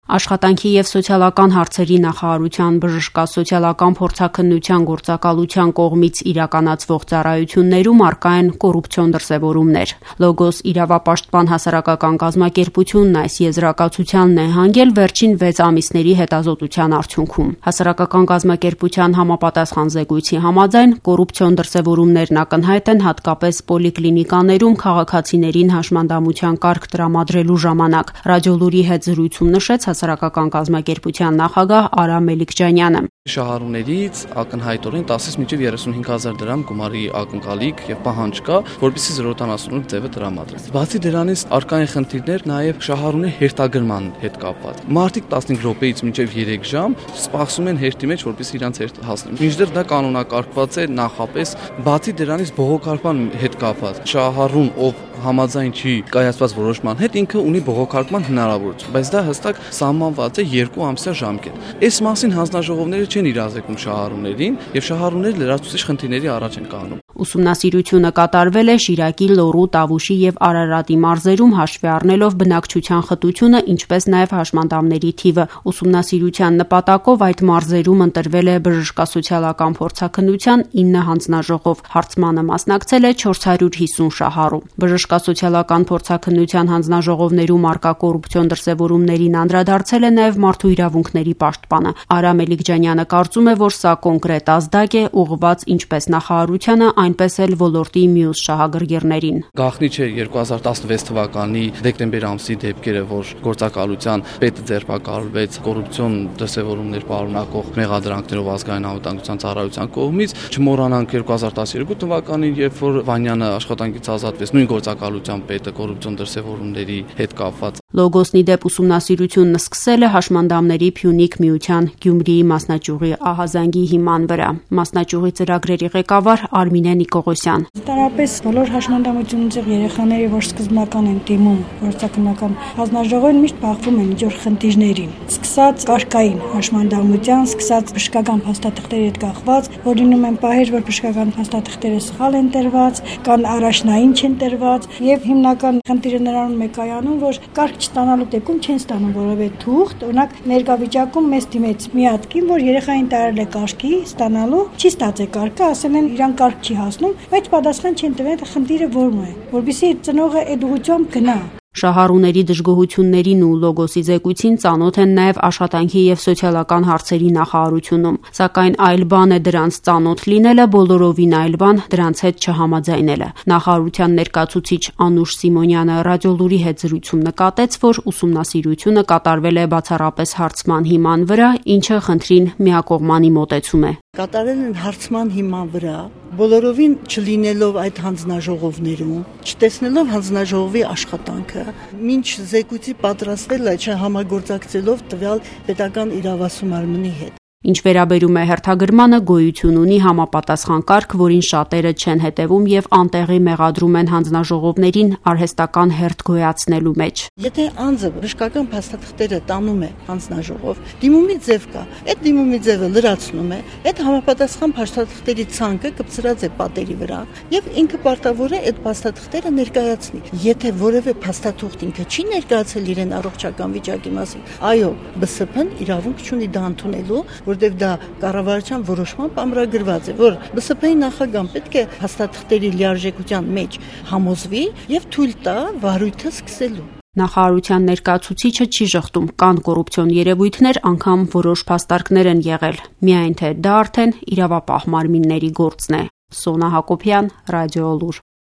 Աշխատանքի և սոցիալական հարցերի նախարարության բժշկասոցիալական փորձաքննության գործակալության կողմից իրականացվող ծառայություններում առկա են կոռուպցիոն դրսևորումներ։ Լոգոս իրավապաշտպան հասարակական կազմակերպությունն այս եզրակացությանն է հանգել վերջին 6 ամիսների հետազոտության արդյունքում։ Հասարակական կազմակերպության համապատասխան զեկույցի համաձայն կոռուպցիոն դրսևորումներն ակնհայտ են հատկապես պոլիկլինիկաներում քաղաքացիներին հաշմանդամության կարգ տրամադրելու ժամանակ։ Ռադիոլուրի հետ զրույցում նշեց հասարակական կազմակերպության նախագահ Արա Մելիքջանյանը։ Շահառուներից ակնհայտորեն 10-ից մինչև 35,000 դրամ գումարի ակնկալիք եւ պահանջ կա, որպեսզի 0.78 ձևը տրամադրեն։ Բացի դրանից առկա են խնդիրներ նաեւ շահառուների հերթագրման հետ կապված։ Մարտիկ 15 րոպեից մինչև 3 ժամ սպասում են հերթի մեջ, որպեսզի իրանց հերթը հասնեն։ Մինչդեռ դա կանոնակարգված է նախապես։ Բացի դրանից բողոքարկման հետ կապված շահառուն, ով համաձայն չի կայացված որոշման հետ, ինքը ունի բողոքարկման հնարավորություն, բայց դա հստակ սահմանված է 2 ամսյա ժամկետ։ Այս մասին հանձնաժողովները չեն իրազեկում շահառուներին եւ շահառուները լրացուցիչ խնդիրների առաջ են կանգնում։ Ուսումնասիրությունը կատարվել է Շիրակի, Լոռու, Տավուշի եւ Արարատի մարզերում հաշվի առնելով բնակչության խտությունը, ինչպես նաեւ հաշմանդամների թիվը։ Ուսումնասիրության նպատակով այդ մարզերում ընտրվել է բժշկասոցիալական փորձաքննության 9 հանձնաժողով։ Հարցմանը մասնակցել է 450 շահառու։ Բժշկասոցիալական փորձաքննության հանձնաժողովներում առկա կոռուպցիոն դրսևորումներին անդրադարձել է նաեւ մարդու իրավունքների պաշտպանը։ Արա Մելիքջանյանը կարծում է, որ սա կոնկրետ ազդակ է ուղղված ինչպես նախարարությանը, այնպես էլ ոլորտի մյուս շահագրգիռներին։ Գաղտնի չէ 2016 թվականի դեկտեմբեր ամսի դեպքերը, որ գործակալության պետը ձերբակալվեց կոռուպցիոն դրսևորումներ պարունակող մեղադրանքներով ազգային անվտանգության ծառայության կողմից։ Չմոռանանք 2012 թվականին, երբ որ Վանյանը աշխատանքից ազատվեց, նույն գործակալության պետը կոռուպցիոն դրսևորումների հետ կապված։ Լոգոսն ի դեպ ուսումնասիրությունն սկսել է հաշմանդամների Փյունիկ միության Գյումրիի մասնաճյուղի ահազանգի հիման վրա։ Մասնաճյուղի ծրագրերի ղեկավար Արմինե Նիկողոսյան։ Տարապես բոլոր հաշմանդամություն ունեցող երեխաները, որ սկզբնական են դիմում գործակնական հանձնաժողովին, միշտ բախվում են ինչ-որ խնդիրներին։ Սկսած կարգային հաշմանդամության, սկսած բժշկական փաստաթղթերի հետ կախված, որ լինում են պահեր, որ բժշկական փաստաթղթերը սխալ են տրված, կան առաջնային չեն տրված, եւ հիմնական խնդիրը նրանում է կայանում, որ կարգ չստանալու դեպքում չեն ստանում որևէ թուղթ։ Օրինակ ներկայվիճակում մեզ դիմեց մի հատ կին, որ երեխային տարել է կարգի ստանալու, չի ստացել կարգը, ասել են իրան կարգ չի հասնում, բայց պատասխան չեն տվել, խնդիրը որում է, որովհետեւ ծնողը այդ ուղղությամբ գնա։ Շահառուների դժգոհություններին ու լոգոսի զեկույցին ծանոթ են նաև աշխատանքի եւ սոցիալական հարցերի նախարարությունում, սակայն այլ բան է դրանց ծանոթ լինելը, բոլորովին այլ բան դրանց հետ չհամաձայնելը։ Նախարարության ներկայացուցիչ Անուշ Սիմոնյանը Ռադիոլուրի հետ զրույցում նկատեց, որ ուսումնասիրությունը կատարվել է բացառապես հարցման հիման վրա, ինչը խնդրին միակողմանի մոտեցում է։ Կատարել են հարցման հիման վրա, բոլորովին չլինելով այդ հանձնաժողովներում, չտեսնելով հանձնաժողովի աշխատանքը, մինչ զեկույցի պատրաստելը չհամագործակցելով տվյալ պետական իրավասու մարմնի հետ։ Ինչ վերաբերում է հերթագրմանը, գոյություն ունի համապատասխան կարգ, որին շատերը չեն հետևում եւ անտեղի մեղադրում են հանձնաժողովներին արհեստական հերթ գոյացնելու մեջ։ Եթե անձը բժշկական փաստաթղթերը տանում է հանձնաժողով, դիմումի ձև կա, այդ դիմումի ձևը լրացնում է, այդ համապատասխան փաստաթղթերի ցանկը կպցրած է պատերի վրա եւ ինքը պարտավոր է այդ փաստաթղթերը ներկայացնի։ Եթե որևէ փաստաթուղթ ինքը չի ներկայացել իրեն առողջական վիճակի մասին, այո, ԲՍՓ-ն իրավունք չունի դա ընդունելու, որտեղ դա կառավարության որոշմամբ ամրագրված է, որ ԲՍՓ-ի նախագահան պետք է հաստատքների լիարժեքության մեջ համոզվի եւ թույլ տա վարույթը սկսելու։ Նախարարության ներկայացուցիչը չի ժխտում, կան կոռուպցիոն երևույթներ, անգամ որոշ փաստարկներ են եղել, միայն թե դա արդեն իրավապահ մարմինների գործն է։ Սոնա Հակոբյան, Ռադիոլուր։